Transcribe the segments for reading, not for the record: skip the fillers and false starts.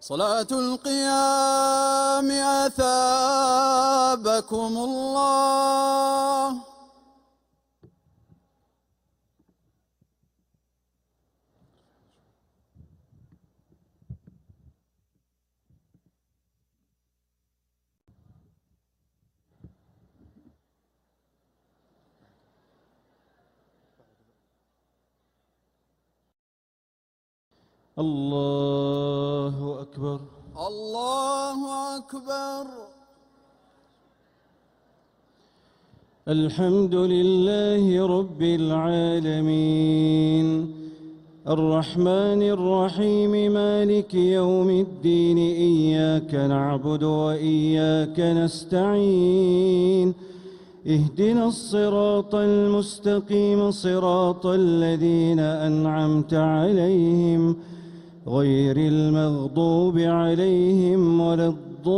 صلاة القيام أثابكم الله. الله أكبر. الله أكبر. الحمد لله رب العالمين الرحمن الرحيم مالك يوم الدين إياك نعبد وإياك نستعين اهدنا الصراط المستقيم صراط الذين أنعمت عليهم غير المغضوب عليهم ولا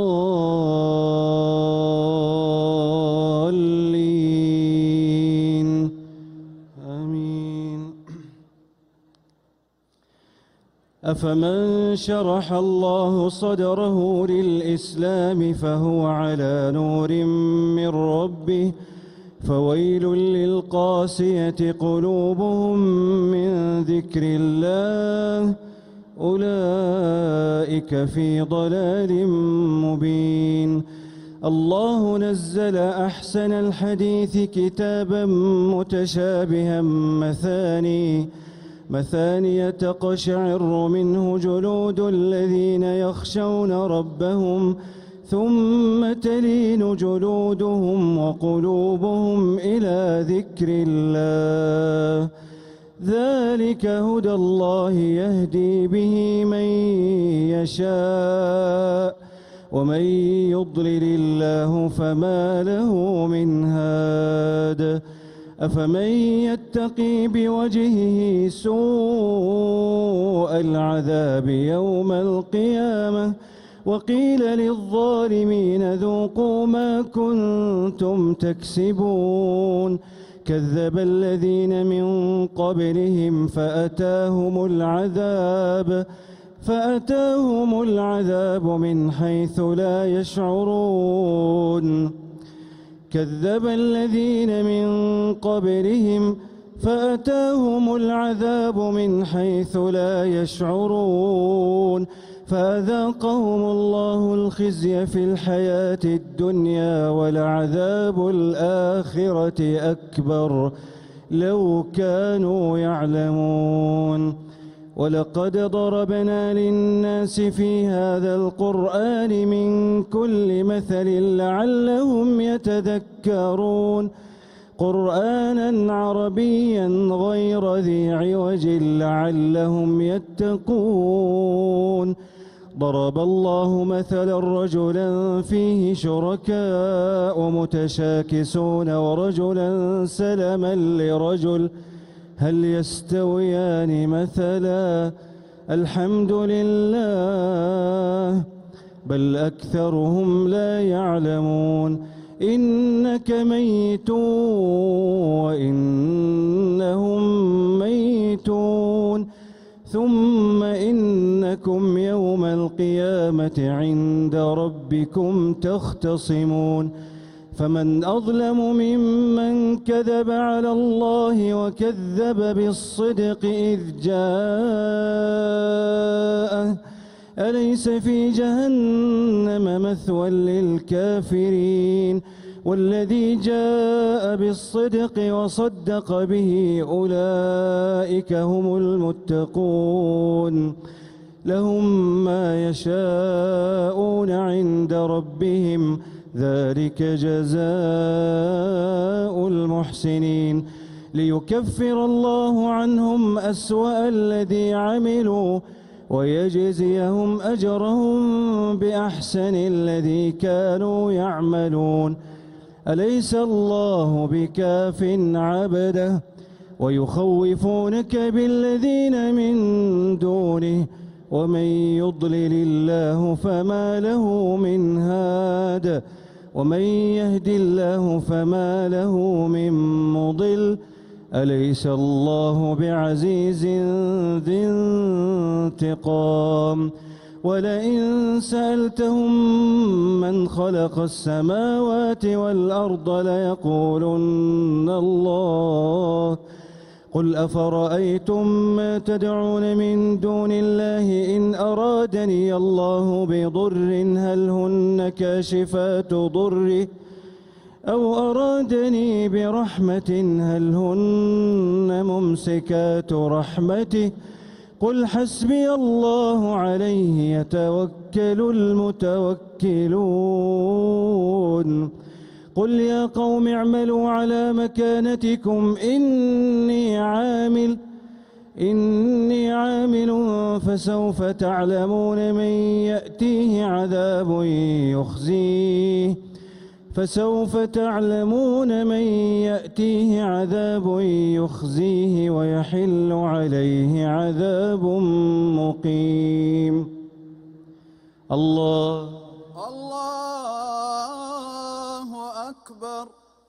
الضالين آمين. أفمن شرح الله صدره للإسلام فهو على نور من ربه فويل للقاسية قلوبهم من ذكر الله أولئك في ضلال مبين. الله نزل أحسن الحديث كتابا متشابها مثانية تقشعر منه جلود الذين يخشون ربهم ثم تلين جلودهم وقلوبهم إلى ذكر الله ذلك هدى الله يهدي به من يشاء ومن يضلل الله فما له من هاد. أفمن يتقي بوجهه سوء العذاب يوم القيامة وقيل للظالمين ذوقوا ما كنتم تكسبون. كذب الذين من قبلهم فأتاهم العذاب من حيث لا يشعرون. كذب الذين من قبلهم فأتاهم العذاب من حيث لا يشعرون فأذاقهم الله الخزي في الحياة الدنيا ولعذاب الآخرة أكبر لو كانوا يعلمون. ولقد ضربنا للناس في هذا القرآن من كل مثل لعلهم يتذكرون قرآنا عربيا غير ذي عوج لعلهم يتقون. ضرب الله مثلا رجلا فيه شركاء متشاكسون ورجلا سلما لرجل هل يستويان مثلا الحمد لله بل أكثرهم لا يعلمون. إنك ميت وإنهم ميتون ثم إنكم يوم القيامة عند ربكم تختصمون. فمن أظلم ممن كذب على الله وكذب بالصدق إذ جاءه أليس في جهنم مثوى للكافرين والذي جاء بالصدق وصدق به أولئك هم المتقون. لهم ما يشاءون عند ربهم ذلك جزاء المحسنين. ليكفر الله عنهم أسوأ الذي عملوا ويجزيهم أجرهم بأحسن الذي كانوا يعملون. أليس الله بكاف عبده ويخوفونك بالذين من دونه ومن يضلل الله فما له من هاد ومن يهد الله فما له من مضل. أليس الله بعزيز ذي انتقام. ولئن سألتهم من خلق السماوات والأرض ليقولن الله. قل أفرأيتم ما تدعون من دون الله إن أرادني الله بضر هل هن كاشفات ضره أو أرادني برحمة هل هن ممسكات رحمته قل حسبي الله عليه يتوكل المتوكلون. قل يا قوم اعملوا على مكانتكم إني عامل فسوف تعلمون من يأتيه عذاب يخزيه ويحل عليه عذاب مقيم. الله أكبر.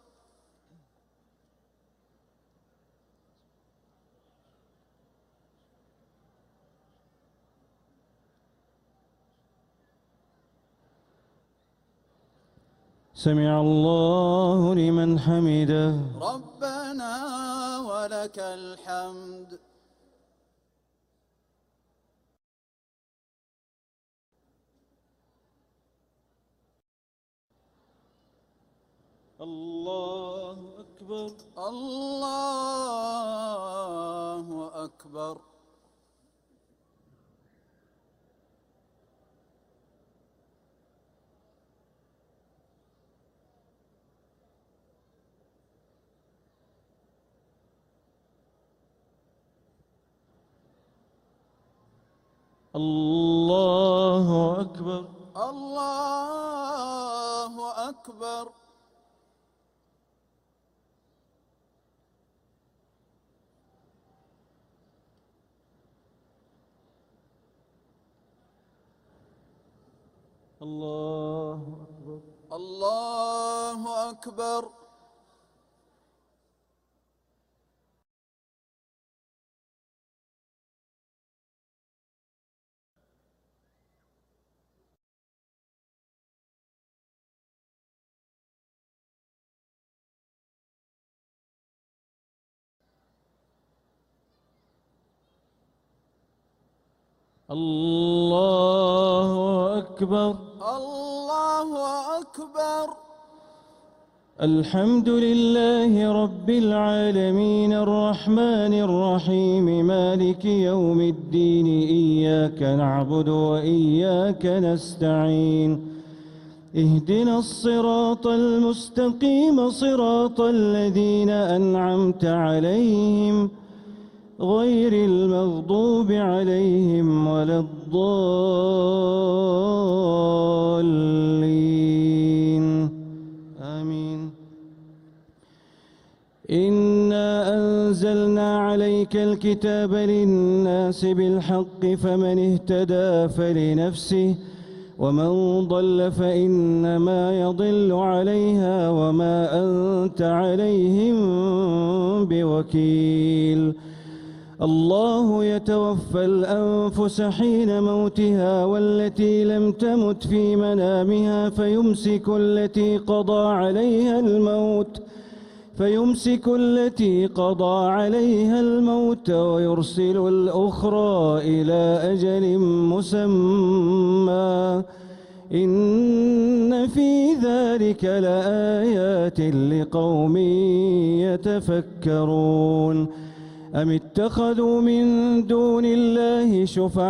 سمع الله لمن حمده. ربنا ولك الحمد. الله أكبر. الله أكبر. الله أكبر. الله أكبر. الله أكبر. الله أكبر. الله أكبر. الله أكبر. الحمد لله رب العالمين الرحمن الرحيم مالك يوم الدين إياك نعبد وإياك نستعين اهدنا الصراط المستقيم صراط الذين أنعمت عليهم غير المغضوب عليهم ولا الضالين آمين. إنا أنزلنا عليك الكتاب للناس بالحق فمن اهتدى فلنفسه ومن ضل فإنما يضل عليها وما أنت عليهم بوكيل. الله يتوفى الأنفس حين موتها والتي لم تمت في منامها فيمسك التي قضى عليها الموت ويرسل الأخرى إلى أجل مسمى إن في ذلك لآيات لقوم يتفكرون. أم اتخذوا من دون الله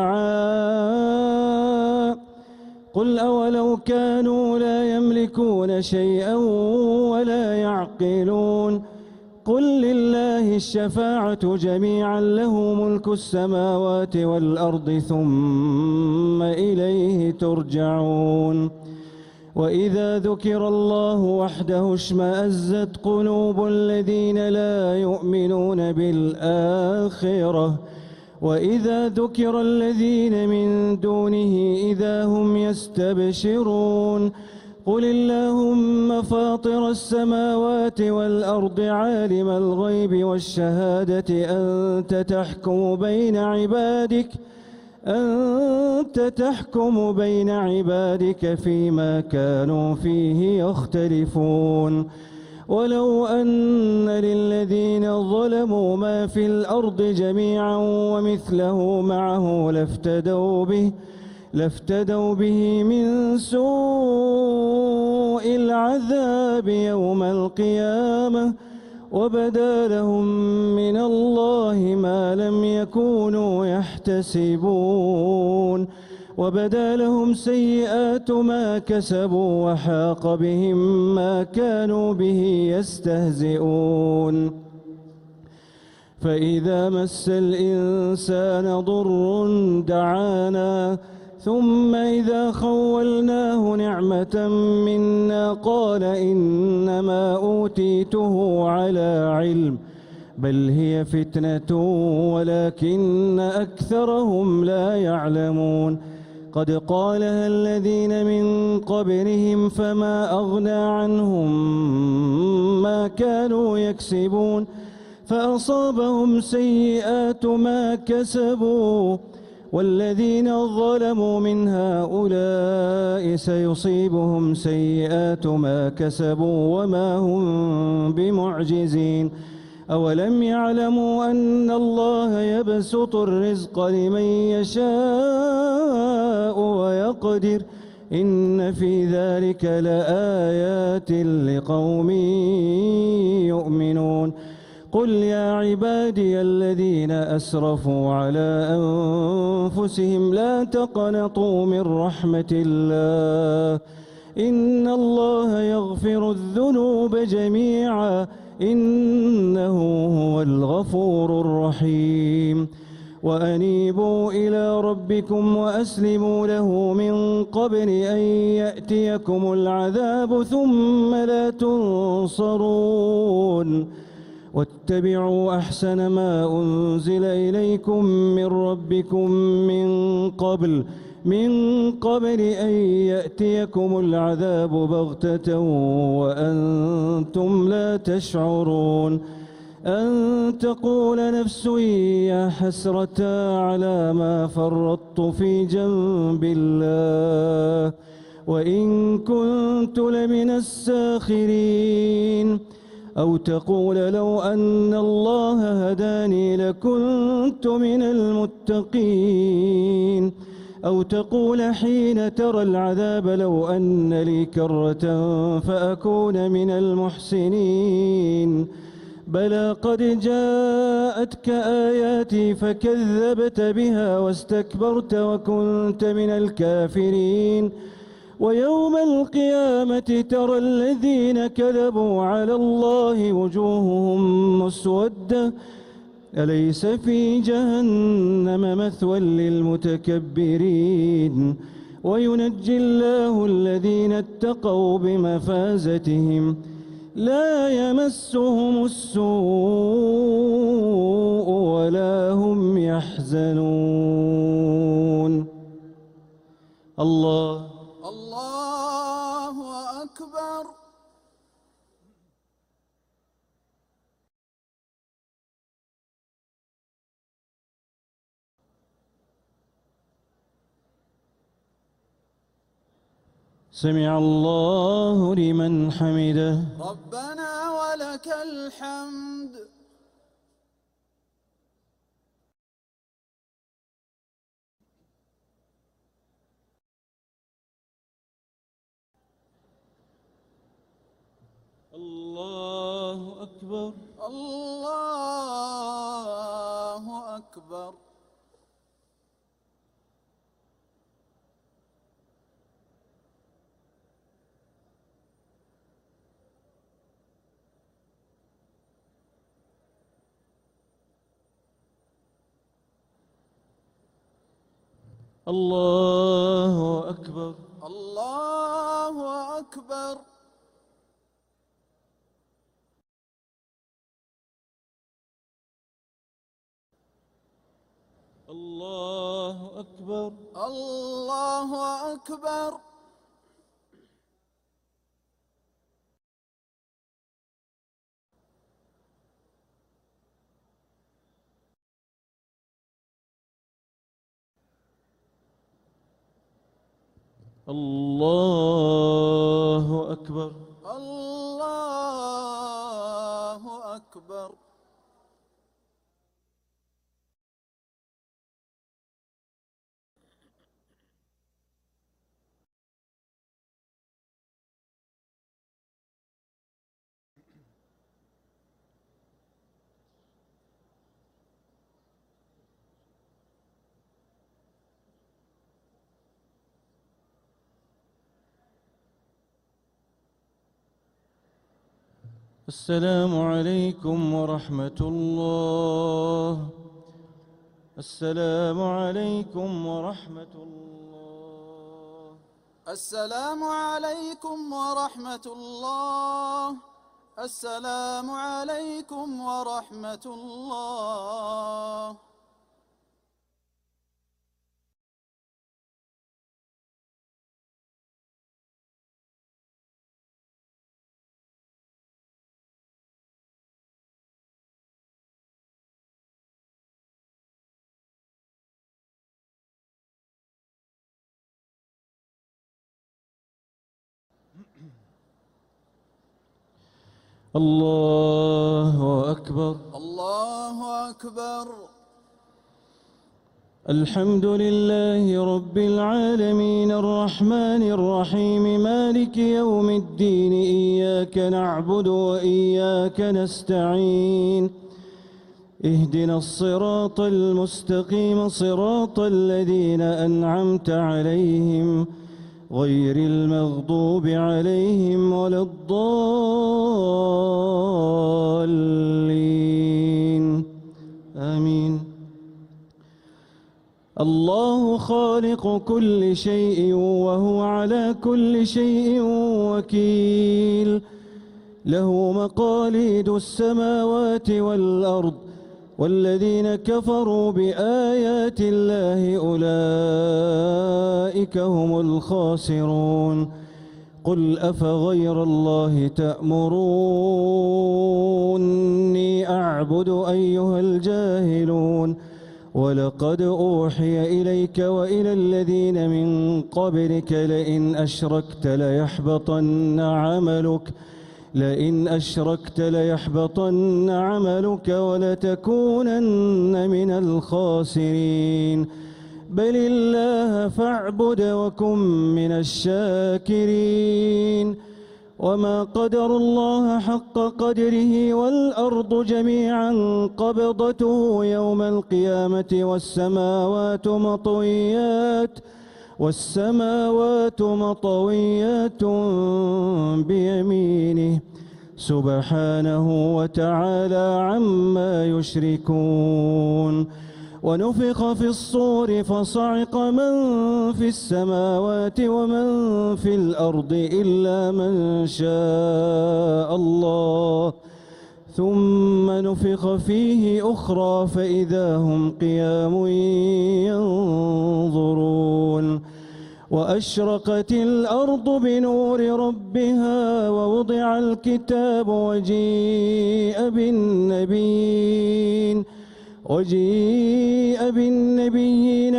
شفعاء قل أولو كانوا لا يملكون شيئا ولا يعقلون قل لله الشفاعة جميعا له ملك السماوات والأرض ثم إليه ترجعون. وإذا ذكر الله وحده اشمأزت قلوب الذين لا يؤمنون بالآخرة وإذا ذكر الذين من دونه إذا هم يستبشرون. قل اللهم فاطر السماوات والأرض عالم الغيب والشهادة أنت تحكم بين عبادك فيما كانوا فيه يختلفون ولو أن للذين ظلموا ما في الأرض جميعا ومثله معه لافتدوا به من سوء العذاب يوم القيامة وبدا لهم من الله ما لم يكونوا يحتسبون وبدا لهم سيئات ما كسبوا وحاق بهم ما كانوا به يستهزئون فإذا مس الإنسان ضر دعانا ثم إذا خولناه نعمة منا قال إنما أوتيته على علم بل هي فتنة ولكن أكثرهم لا يعلمون قد قالها الذين من قبلهم فما أغنى عنهم ما كانوا يكسبون فأصابهم سيئات ما كسبوا والذين ظلموا من هؤلاء سيصيبهم سيئات ما كسبوا وما هم بمعجزين أولم يعلموا أن الله يبسط الرزق لمن يشاء ويقدر إن في ذلك لآيات لقوم يؤمنون قل يا عبادي الذين أسرفوا على أنفسهم لا تقنطوا من رحمة الله إن الله يغفر الذنوب جميعا إنه هو الغفور الرحيم وأنيبوا إلى ربكم وأسلموا له من قبل أن يأتيكم العذاب ثم لا تنصرون واتبعوا أحسن ما أنزل إليكم من ربكم من قبل أن يأتيكم العذاب بغتة وأنتم لا تشعرون أن تقول نفس يا حسرة على ما فرطت في جنب الله وإن كنت لمن الساخرين أو تقول لو أن الله هداني لكنت من المتقين أو تقول حين ترى العذاب لو أن لي كرة فأكون من المحسنين بلى قد جاءتك آياتي فكذبت بها واستكبرت وكنت من الكافرين ويوم القيامة ترى الذين كذبوا على الله وجوههم مسودة أليس في جهنم مثوى للمتكبرين وينجي الله الذين اتقوا بمفازتهم لا يمسهم السوء ولا هم يحزنون الله أكبر. سمع الله لمن حمده ربنا ولك الحمد. الله أكبر. الله أكبر. الله أكبر. الله أكبر. الله أكبر. الله أكبر. الله أكبر. الله أكبر. السلام عليكم ورحمة الله. السلام عليكم ورحمة الله. السلام عليكم ورحمة الله. السلام عليكم ورحمة الله. الله أكبر. الله أكبر. الحمد لله رب العالمين الرحمن الرحيم مالك يوم الدين إياك نعبد وإياك نستعين اهدنا الصراط المستقيم صراط الذين أنعمت عليهم غير المغضوب عليهم ولا الضالين آمين. الله خالق كل شيء وهو على كل شيء وكيل له مقاليد السماوات والأرض والذين كفروا بآيات الله أولئك هم الخاسرون. قل أفغير الله تأمروني أعبد أيها الجاهلون ولقد أوحي إليك وإلى الذين من قبلك لئن أشركت ليحبطن عملك ولتكونن من الخاسرين. بل الله فاعبد وكن من الشاكرين. وما قدروا الله حق قدره والأرض جميعا قبضته يوم القيامة والسماوات مطويات بيمينه سبحانه وتعالى عما يشركون. ونفخ في الصور فصعق من في السماوات ومن في الأرض إلا من شاء الله ثم نفخ فيه أخرى فإذا هم قيام ينظرون. وأشرقت الأرض بنور ربها ووضع الكتاب وجيء بالنبيين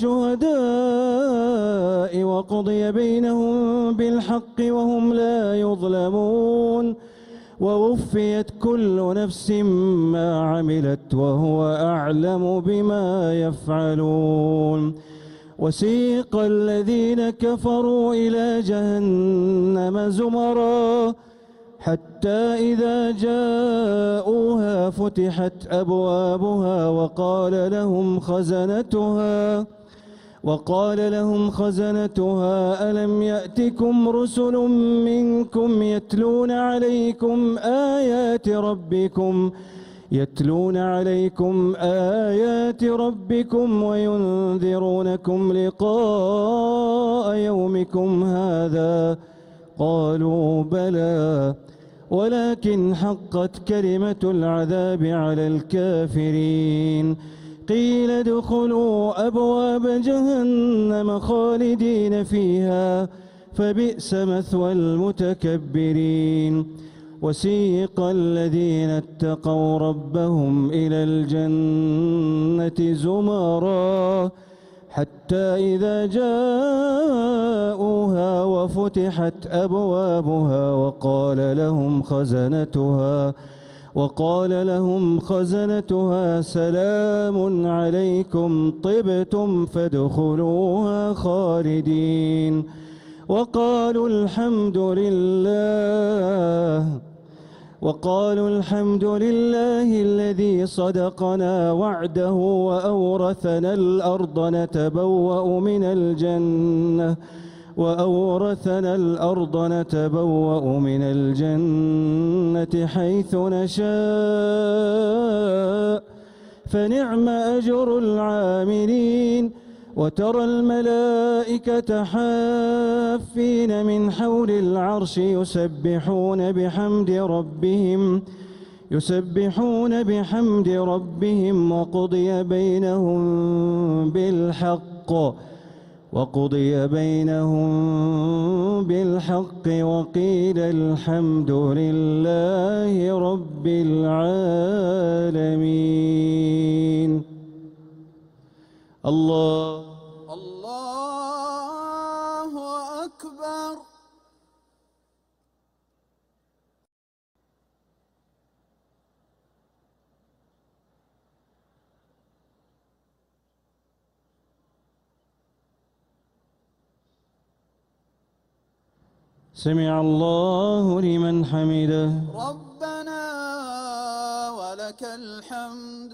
والشهداء وقضي بينهم بالحق وهم لا يظلمون. ووفيت كل نفس ما عملت وهو أعلم بما يفعلون. وسيق الذين كفروا إلى جهنم زمرا حتى إذا جاءوها فتحت أبوابها وقال لهم خزنتها ألم يأتكم رسل منكم يتلون عليكم آيات ربكم وينذرونكم لقاء يومكم هذا قالوا بلى ولكن حقت كلمة العذاب على الكافرين. قيل ادخلوا أبواب جهنم خالدين فيها فبئس مثوى المتكبرين. وسيق الذين اتقوا ربهم إلى الجنة زمرا حتى إذا جاءوها وفتحت أبوابها وقال لهم خزنتها سلام عليكم طبتم فادخلوها خالدين وقالوا الحمد لله الذي صدقنا وعده وأورثنا الأرض نتبوأ من الجنة حيث نشاء فنعم أجر العاملين وترى الملائكة حافين من حول العرش يسبحون بحمد ربهم وقضي بينهم بالحق وقيل الحمد لله رب العالمين. الله أكبر. سمع الله لمن حمده. ربنا ولك الحمد.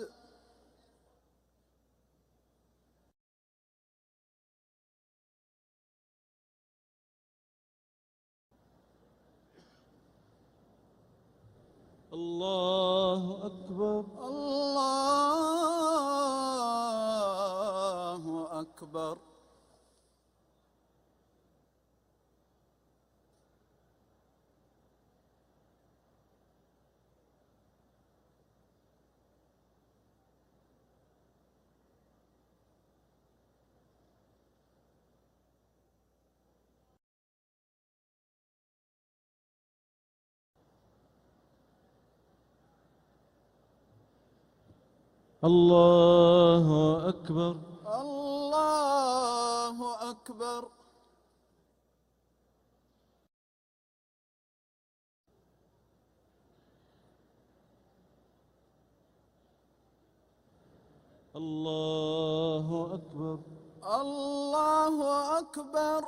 الله أكبر. الله أكبر. الله أكبر. الله أكبر. الله أكبر. الله أكبر.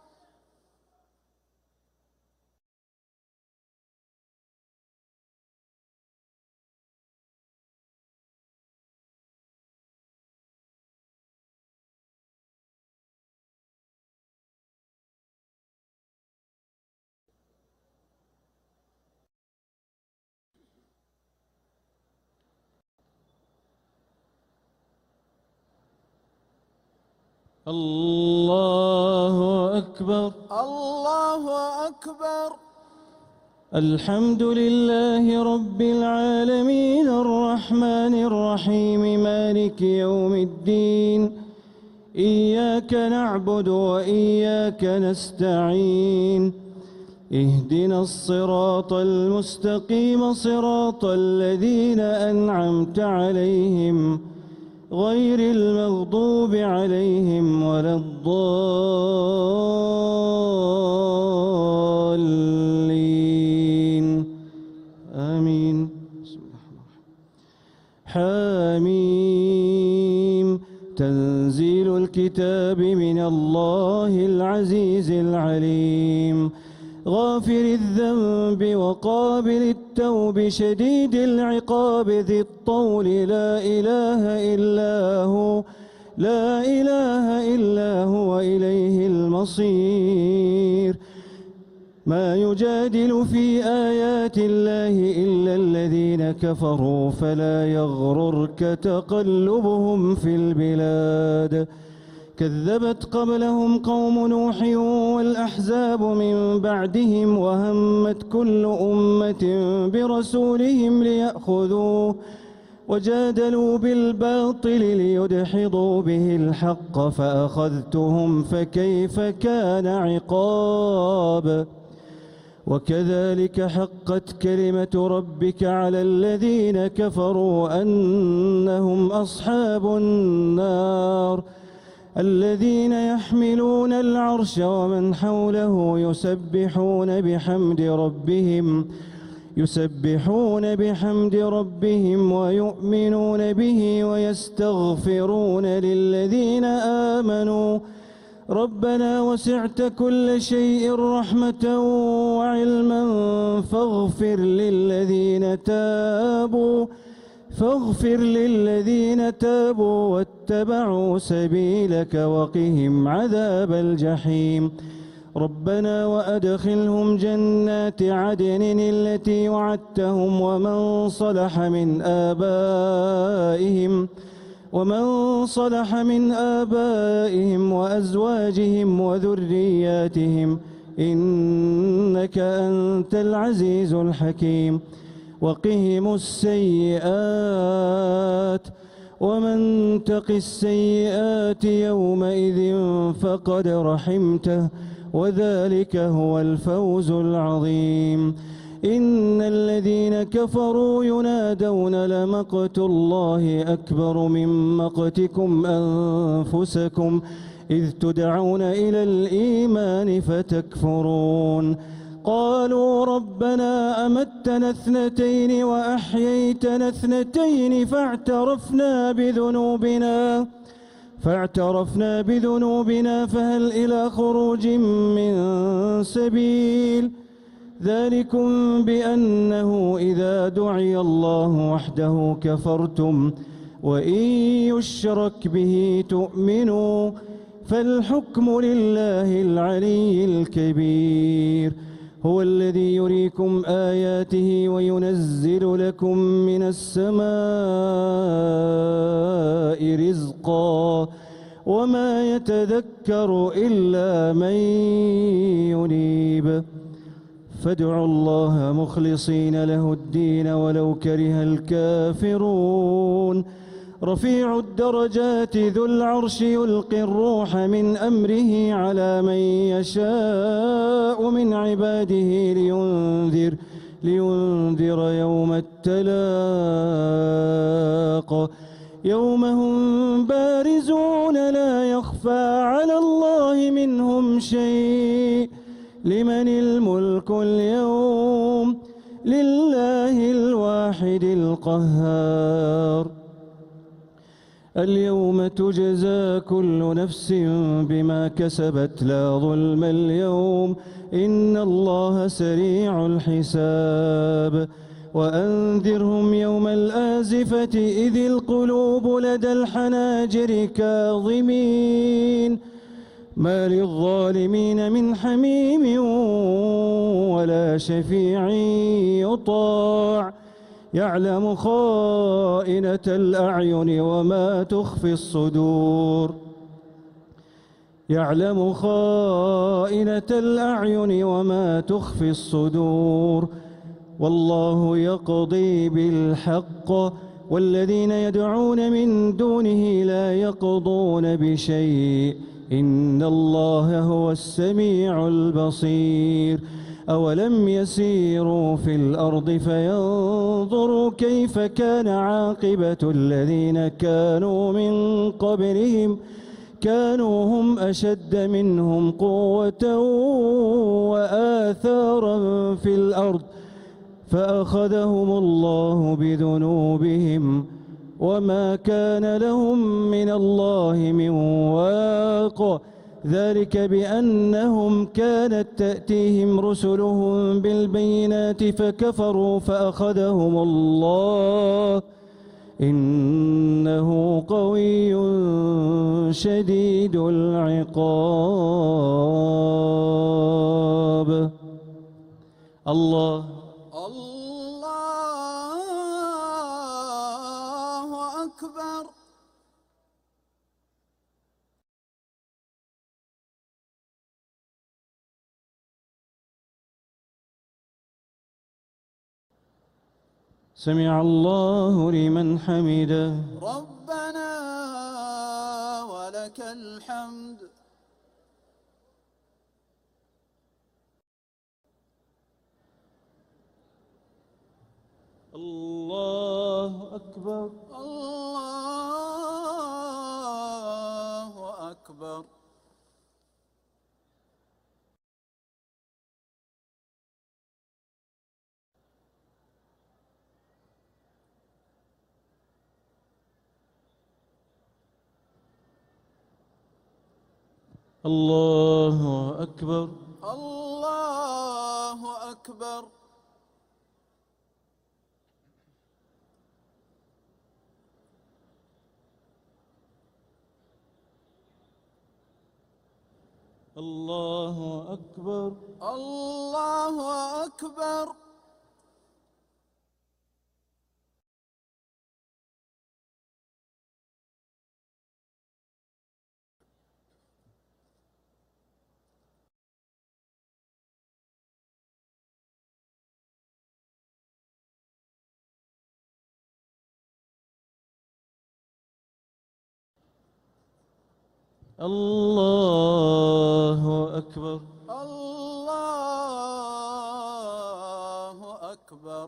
الله أكبر. الله أكبر. الحمد لله رب العالمين الرحمن الرحيم مالك يوم الدين إياك نعبد وإياك نستعين اهدنا الصراط المستقيم صراط الذين أنعمت عليهم غير المغضوب عليهم ولا الضالين آمين. بسم الله الرحمن الرحيم. حاميم تنزيل الكتاب من الله العزيز العليم غافر الذنب وقابل التوب شديد العقاب ذي الطول لا إله إلا هو إليه المصير. ما يجادل في آيات الله إلا الذين كفروا فلا يغررك تقلبهم في البلاد. كذبت قبلهم قوم نوح والأحزاب من بعدهم وهمت كل أمة برسولهم ليأخذوه وجادلوا بالباطل ليدحضوا به الحق فأخذتهم فكيف كان عقاب. وكذلك حقت كلمة ربك على الذين كفروا أنهم أصحاب النار الذين يحملون العرش ومن حوله يسبحون بحمد ربهم ويؤمنون به ويستغفرون للذين آمنوا ربنا وسعت كل شيء رحمة وعلما فاغفر للذين تابوا واتبعوا سبيلك وقهم عذاب الجحيم ربنا وأدخلهم جنات عدن التي وعدتهم ومن صلح من آبائهم وأزواجهم وذرياتهم إنك أنت العزيز الحكيم وقهم السيئات ومن تق السيئات يومئذ فقد رحمته وذلك هو الفوز العظيم إن الذين كفروا ينادون لمقت الله أكبر من مقتكم أنفسكم إذ تدعون إلى الإيمان فتكفرون قالوا ربنا أمتنا اثنتين وأحييتنا اثنتين فاعترفنا بذنوبنا فهل إلى خروج من سبيل ذلكم بأنه إذا دعي الله وحده كفرتم وإن يشرك به تؤمنوا فالحكم لله العلي الكبير هو الذي يريكم آياته وينزل لكم من السماء رزقا وما يتذكر إلا من ينيب فادعوا الله مخلصين له الدين ولو كره الكافرون رفيع الدرجات ذو العرش يلقي الروح من أمره على من يشاء من عباده لينذر يوم التلاق يوم هم بارزون لا يخفى على الله منهم شيء لمن الملك اليوم لله الواحد القهار اليوم تجزى كل نفس بما كسبت لا ظلم اليوم إن الله سريع الحساب وأنذرهم يوم الآزفة إذ القلوب لدى الحناجر كاظمين ما للظالمين من حميم ولا شفيع يطاع يعلم خائنة الأعين وما تخفي الصدور والله يقضي بالحق والذين يدعون من دونه لا يقضون بشيء إن الله هو السميع البصير أولم يسيروا في الأرض فينظروا كيف كان عاقبة الذين كانوا من قبلهم كانوا هم أشد منهم قوة وآثارا في الأرض فأخذهم الله بذنوبهم وما كان لهم من الله من واق ذلك بأنهم كانت تأتيهم رسلهم بالبينات فكفروا فأخذهم الله إنه قوي شديد العقاب الله أكبر. سمع الله لمن حمده ربنا ولك الحمد. الله أكبر. الله أكبر. الله أكبر. الله أكبر. الله أكبر. الله أكبر. الله أكبر. الله أكبر.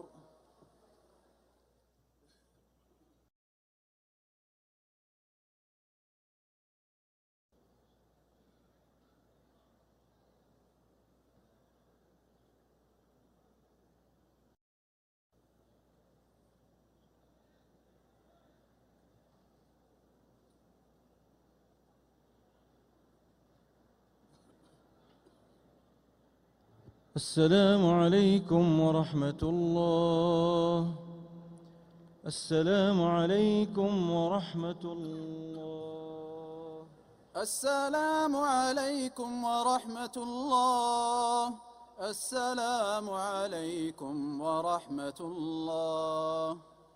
السلام عليكم ورحمة الله. السلام عليكم ورحمة الله. السلام عليكم ورحمة الله. السلام عليكم ورحمة الله.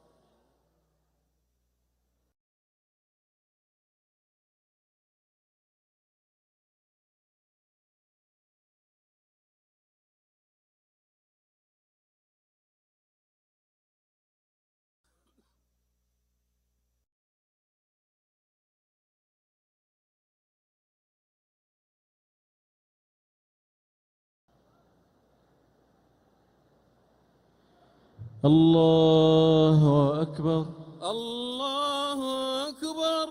الله أكبر. الله أكبر.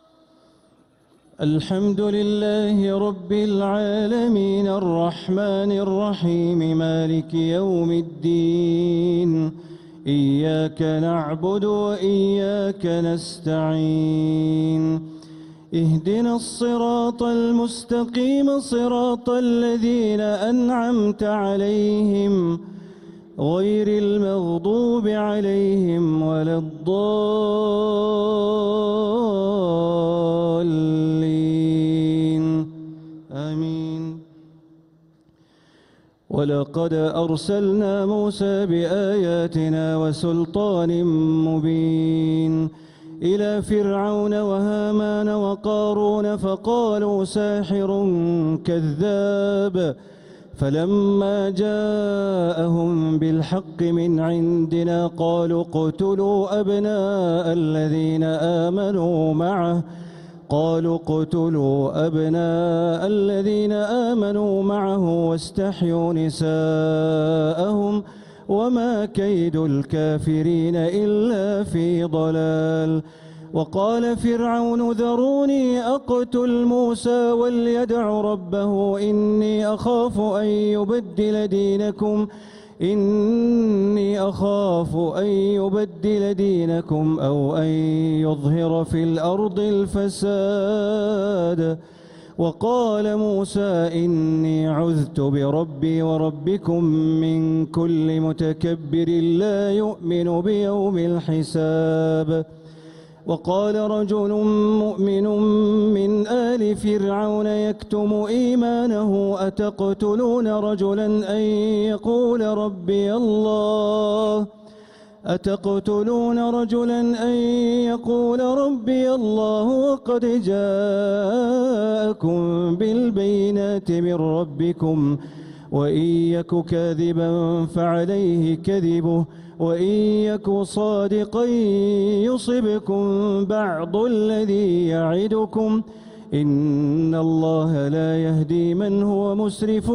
الحمد لله رب العالمين الرحمن الرحيم مالك يوم الدين. إياك نعبد وإياك نستعين. اهدنا الصراط المستقيم صراط الذين أنعمت عليهم غير المغضوب عليهم ولا الضالين. آمين. ولقد أرسلنا موسى بآياتنا وسلطان مبين إلى فرعون وهامان وقارون فقالوا ساحر كذاب. فلما جاءهم بالحق من عندنا قالوا اقتلوا أبناء الذين آمنوا معه واستحيوا نساءهم وما كيد الكافرين إلا في ضلال. وقال فرعون ذروني أقتل موسى وليدع ربه إني أخاف أن يبدل دينكم أو أن يظهر في الأرض الفساد. وقال موسى إني عذت بربي وربكم من كل متكبر لا يؤمن بيوم الحساب. وقال رجل مؤمن من آل فرعون يكتم إيمانه أتقتلون رجلا أن يقول ربي الله وقد جاءكم بالبينات من ربكم وإن يك كاذبا فعليه كذبه وإن يك صادقا يصبكم بعض الذي يعدكم إن الله لا يهدي من هو مسرف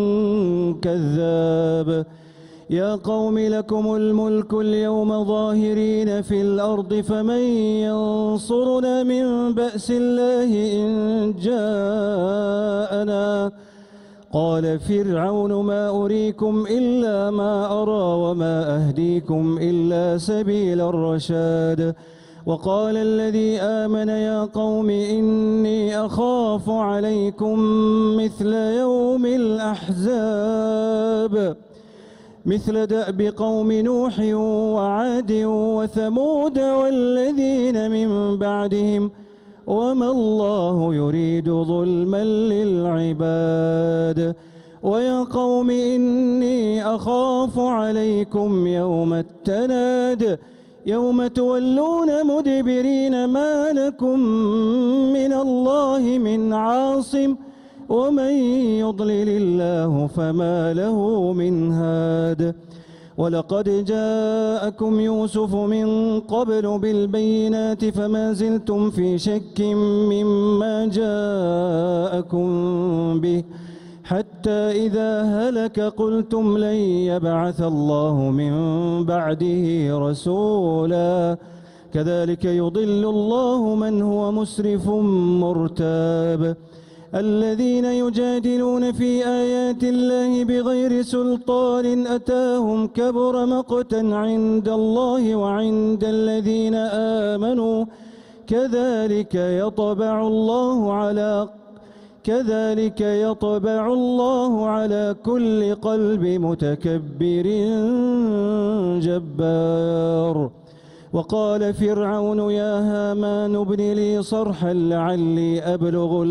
كذاب. يا قوم لكم الملك اليوم ظاهرين في الأرض فمن ينصرنا من بأس الله إن جاءنا. قال فرعون ما أريكم إلا ما أرى وما أهديكم إلا سبيل الرشاد. وقال الذي آمن يا قوم إني أخاف عليكم مثل يوم الأحزاب مثل دأب قوم نوح وعاد وثمود والذين من بعدهم وما الله يريد ظلما للعباد ويا قوم إني أخاف عليكم يوم التناد يوم تولون مدبرين ما لكم من الله من عاصم ومن يضلل الله فما له من هاد ولقد جاءكم يوسف من قبل بالبينات فما زلتم في شك مما جاءكم به حتى إذا هلك قلتم لن يبعث الله من بعده رسولا كذلك يضل الله من هو مسرف مرتاب الذين يجادلون في آيات الله بغير سلطان أتاهم كبر مقتا عند الله وعند الذين آمنوا كذلك يطبع الله على كل قلب متكبر جبار وقال فرعون يا هامان ابن لي صرحا لعلي أبلغ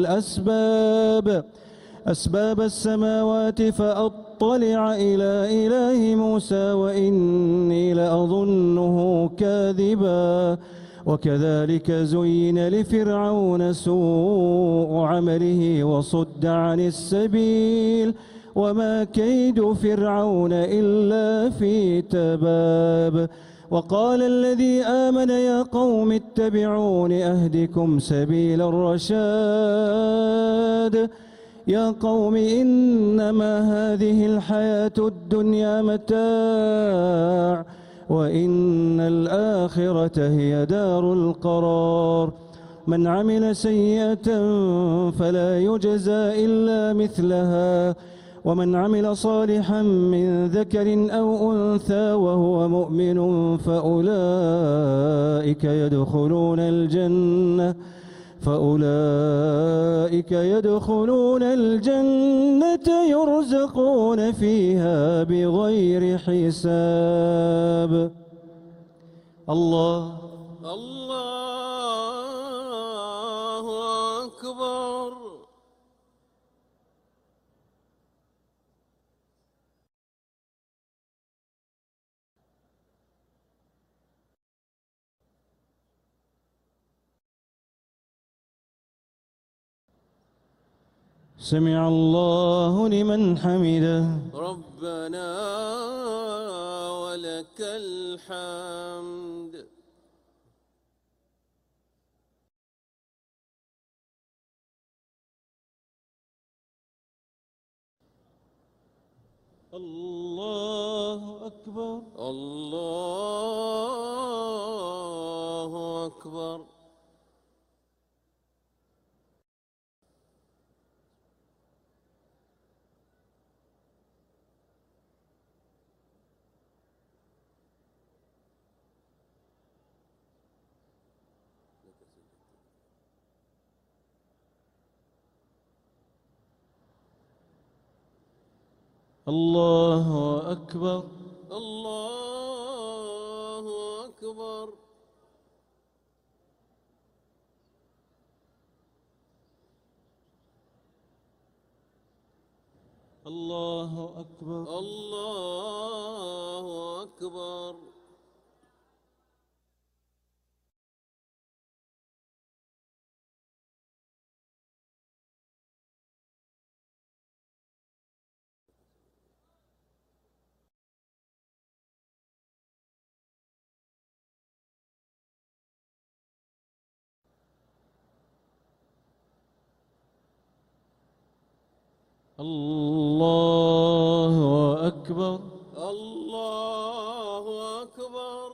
أسباب السماوات فأطلع إلى إله موسى وإني لأظنه كاذبا وكذلك زين لفرعون سوء عمله وصد عن السبيل وما كيد فرعون إلا في تباب وقال الذي آمن يا قوم اتبعون أهدكم سبيل الرشاد يا قوم إنما هذه الحياة الدنيا متاع وإن الآخرة هي دار القرار من عمل سيئة فلا يجزى إلا مثلها ومن عمل صالحا من ذكر أو أنثى وهو مؤمن فأولئك يدخلون الجنة يرزقون فيها بغير حساب الله أكبر. سمع الله لمن حمده ربنا ولك الحمد. الله أكبر الله أكبر. الله أكبر الله أكبر. الله أكبر الله أكبر. الله أكبر الله أكبر.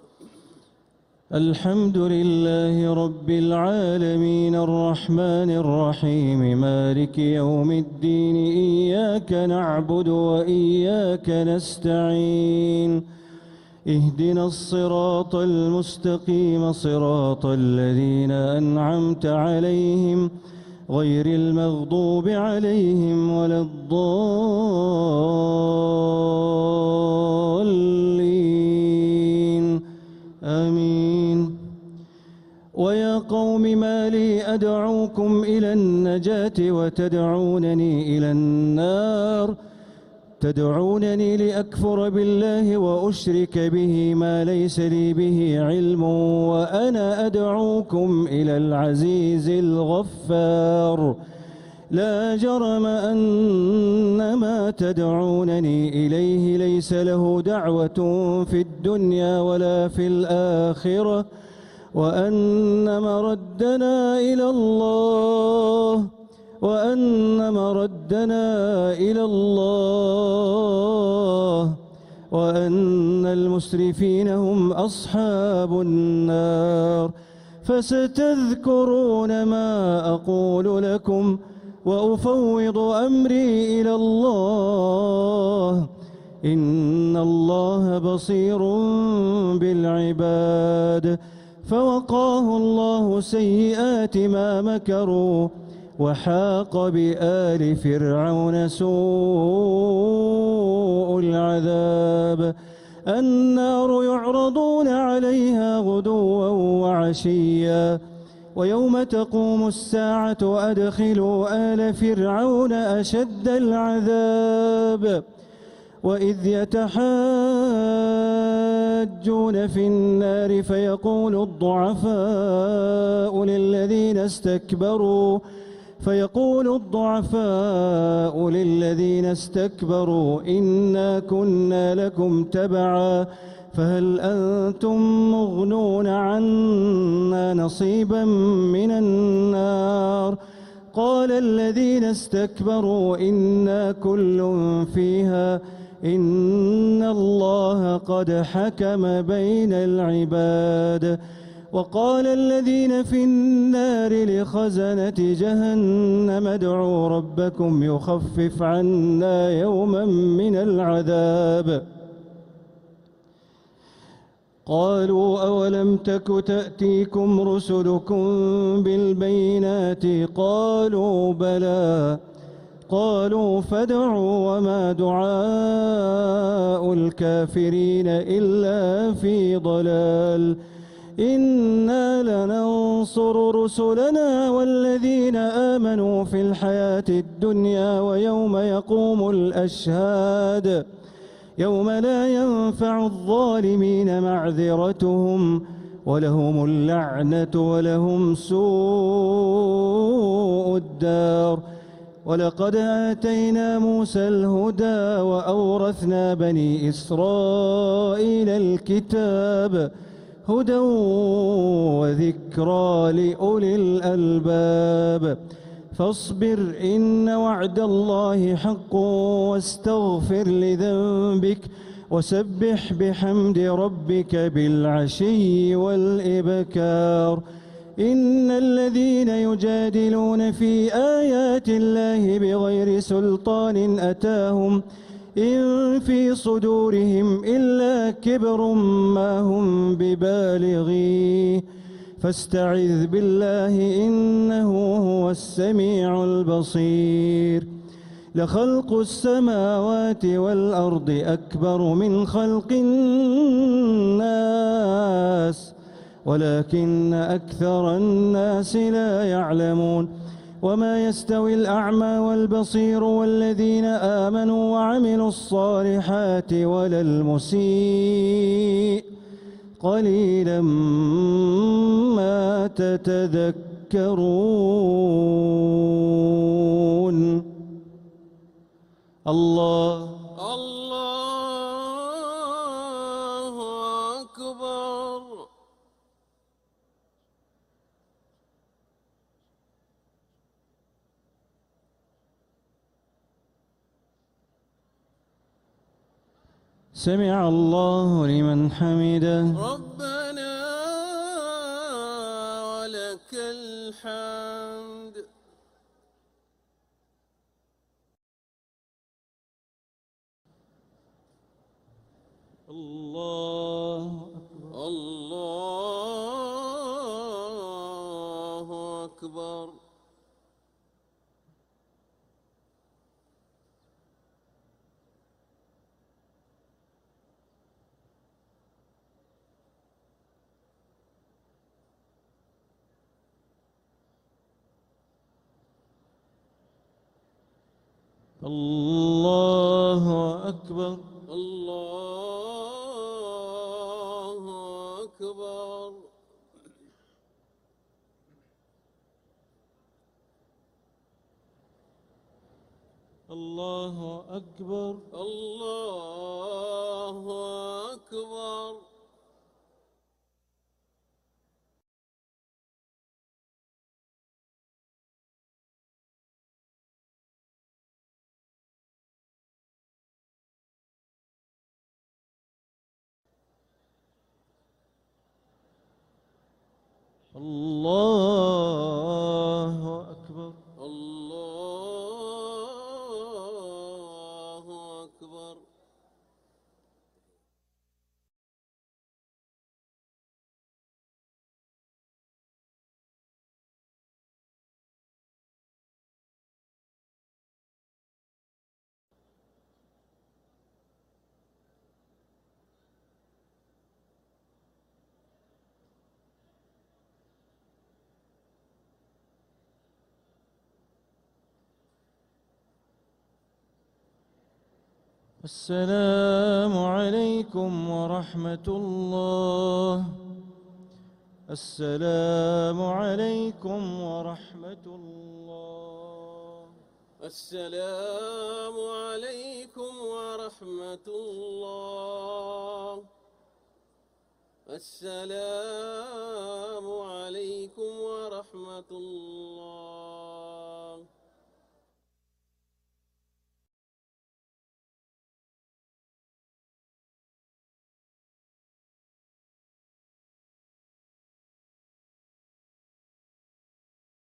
الحمد لله رب العالمين الرحمن الرحيم مالك يوم الدين إياك نعبد وإياك نستعين اهدنا الصراط المستقيم صراط الذين أنعمت عليهم غير المغضوب عليهم ولا الضالين آمين. ويا قوم ما لي أدعوكم إلى النجاة وتدعونني إلى النار تدعونني لأكفر بالله وأشرك به ما ليس لي به علم وأنا أدعوكم إلى العزيز الغفار. لا جرم أن ما تدعونني إليه ليس له دعوة في الدنيا ولا في الآخرة وأن مردنا إلى الله وأن المسرفين هم أصحاب النار. فستذكرون ما أقول لكم وأفوض أمري إلى الله إن الله بصير بالعباد. فوقاه الله سيئات ما مكروا وحاق بآل فرعون سوء العذاب. النار يعرضون عليها غدوا وعشيا ويوم تقوم الساعة أدخلوا آل فرعون أشد العذاب. وإذ يتحاجون في النار فيقول الضعفاء للذين استكبروا إنا كنا لكم تبعا فهل أنتم مغنون عنا نصيبا من النار. قال الذين استكبروا إنا كل فيها إن الله قد حكم بين العباد. وقال الذين في النار لخزنة جهنم ادعوا ربكم يخفف عنا يوما من العذاب. قالوا أولم تك تأتيكم رسلكم بالبينات قالوا بلى قالوا فادعوا وما دعاء الكافرين إلا في ضلال. إنا لننصر رسلنا والذين آمنوا في الحياة الدنيا ويوم يقوم الأشهاد يوم لا ينفع الظالمين معذرتهم ولهم اللعنة ولهم سوء الدار. ولقد آتينا موسى الهدى وأورثنا بني إسرائيل الكتاب هدى وذكرى لأولي الألباب. فاصبر إن وعد الله حق واستغفر لذنبك وسبح بحمد ربك بالعشي والإبكار. إن الذين يجادلون في آيات الله بغير سلطان أتاهم إن في صدورهم إلا كبر ما هم ببالغيه فاستعذ بالله إنه هو السميع البصير. لخلق السماوات والأرض أكبر من خلق الناس ولكن أكثر الناس لا يعلمون. وما يستوي الأعمى والبصير والذين آمنوا وعملوا الصالحات ولا المسيء قليلا ما تتذكرون. الله أكبر. سمع الله لمن حمده. ربنا ولك الحمد. الله أكبر. الله أكبر. الله أكبر. الله أكبر. الله أكبر. الله أكبر. الله أكبر. الله أكبر. السلام عليكم ورحمة الله. السلام عليكم ورحمة الله. السلام عليكم ورحمة الله. السلام عليكم ورحمة الله.